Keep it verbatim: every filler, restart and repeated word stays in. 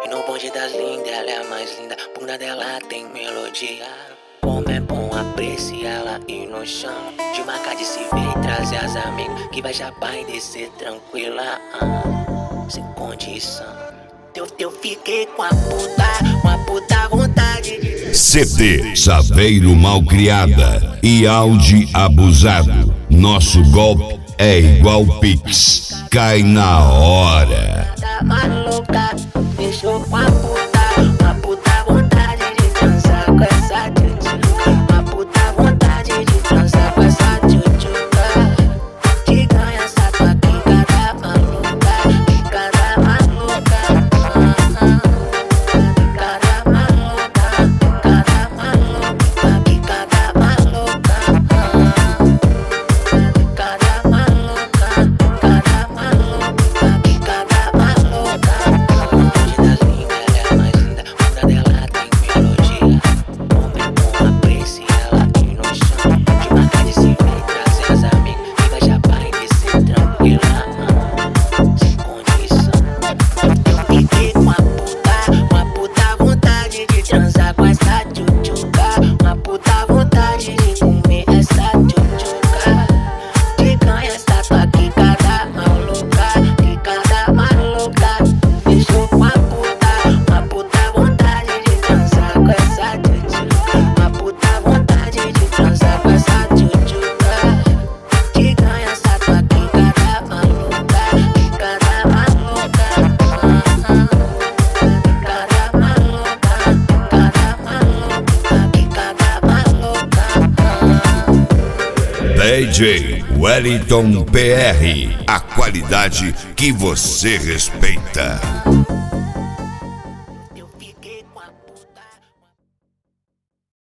E no bonde das lindas, ela é a mais linda. Bunda dela tem melodia. Como é bom apreciar ela e no chão. De marcar de se ver e trazer as amigas. Que vai chapar e descer tranquila, ah, sem condição. Eu, eu fiquei com a puta, com a puta vontade de... C D Saveiro Malcriada e Audi Abusado. Nosso golpe é igual Pix, cai na hora. Tá maluca, fechou com a puta, uma puta vontade de transar com essa tchutchuca. Uma puta vontade de transar com essa tchutchuca. Que ganha essa tua quicada maluca, quicada maluca. Quicada maluca, quicada maluca, quicada maluca. Quicada maluca, quicada maluca, quicada maluca. Longe das lindas, ela é a mais linda. Bunda dela tem melodia. Como é bom apreciar ela e no chão. De marcar de se ver e trazer as amigas. Que vai chapar e descer tranquila, sem condição. Eu fiquei com a puta, uma puta vontade de transar com essa tchutchuca. Uma puta vontade de comer essa tchutchuca. Que ganha essa tua quicada maluca, quicada maluca. Fechou com a puta, uma puta vontade de transar com essa tchutchuca. Uma puta vontade de transar com essa tchutchuca. Que ganha essa tua quicada maluca, quicada maluca. Quicada maluca, quicada maluca, quicada maluca. D J Wellington P R, a qualidade que você respeita. Eu fiquei com a puta.